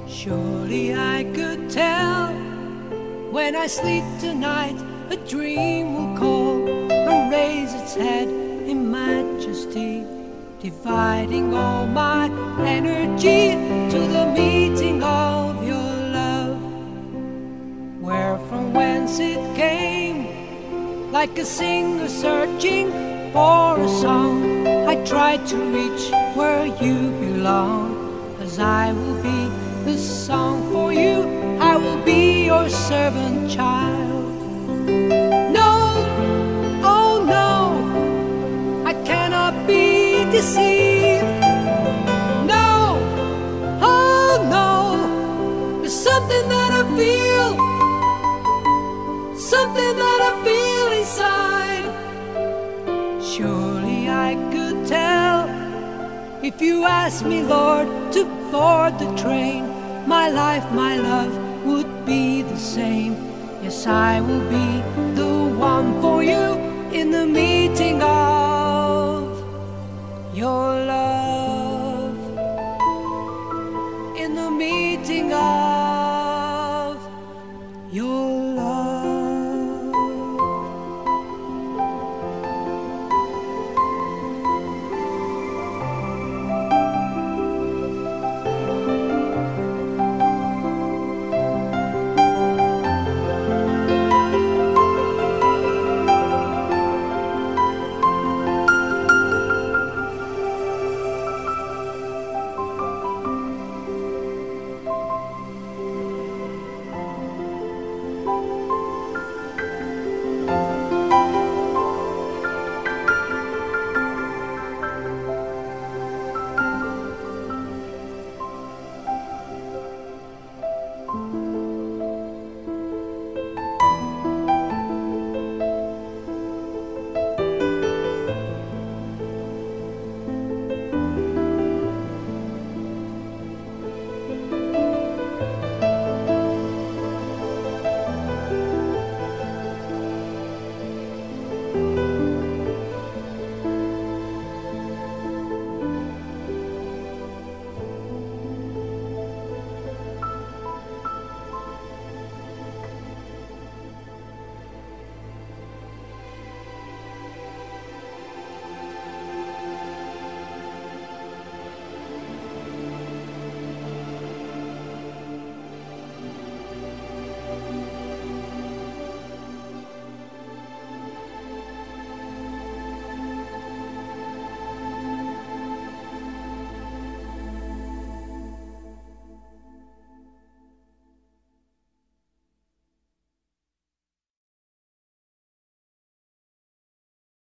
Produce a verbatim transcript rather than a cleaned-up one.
Surely I could tell when I sleep tonight, a dream will call and raise its head in majesty, dividing all my energy to the meeting of your love. Where from whence it came, like a singer searching for a song, I tried to reach where you belong. As I will be the song for you, I will be your servant child. No, oh no, I cannot be deceived. No, oh no, there's something that I feel, something that I feel inside. Surely I could tell if you asked me, Lord, to board the train. My life, my love would be the same. Yes, I will be the one for you in the meeting of your love, in the meeting of